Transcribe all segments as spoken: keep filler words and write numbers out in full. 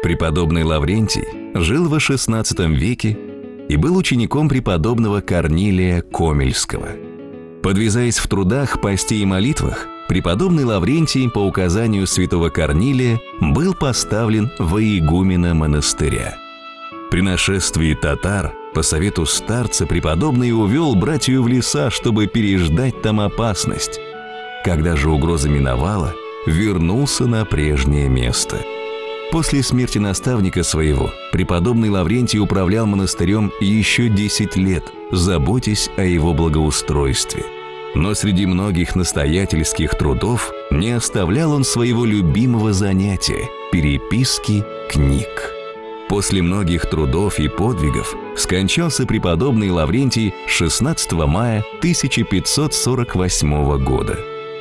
Преподобный Лаврентий жил во шестнадцатом веке и был учеником преподобного Корнилия Комельского. Подвязаясь в трудах, посте и молитвах, преподобный Лаврентий по указанию святого Корнилия был поставлен во игумена монастыря. При нашествии татар по совету старца преподобный увел братью в леса, чтобы переждать там опасность. Когда же угроза миновала, вернулся на прежнее место. После смерти наставника своего преподобный Лаврентий управлял монастырем еще десять лет, заботясь о его благоустройстве. Но среди многих настоятельских трудов не оставлял он своего любимого занятия – переписки книг. После многих трудов и подвигов скончался преподобный Лаврентий шестнадцатого мая тысяча пятьсот сорок восьмого года.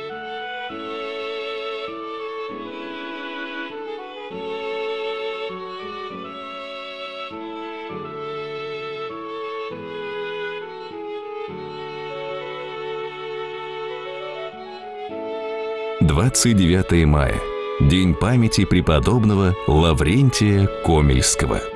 двадцать девятое мая. День памяти преподобного Лаврентия Комельского.